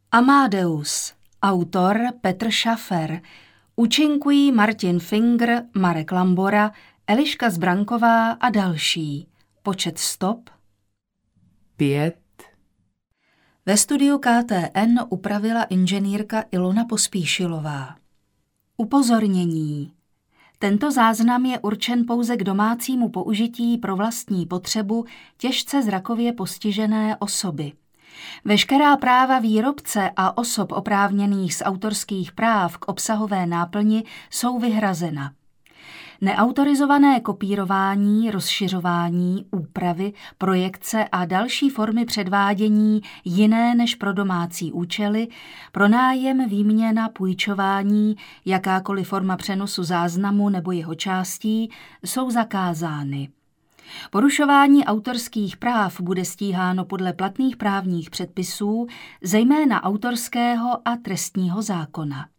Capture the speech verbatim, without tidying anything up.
Amadeus, autor Petr Šafer, účinkují Martin Finger, Marek Lambora, Eliška Zbranková a další. Počet stop? Pět. Ve studiu K T N upravila inženýrka Ilona Pospíšilová. Upozornění. Tento záznam je určen pouze k domácímu použití pro vlastní potřebu těžce zrakově postižené osoby. Veškerá práva výrobce a osob oprávněných z autorských práv k obsahové náplni jsou vyhrazena. Neautorizované kopírování, rozšiřování, úpravy, projekce a další formy předvádění jiné než pro domácí účely, pronájem, výměna, půjčování, jakákoliv forma přenosu záznamu nebo jeho částí jsou zakázány. Porušování autorských práv bude stíháno podle platných právních předpisů, zejména autorského a trestního zákona.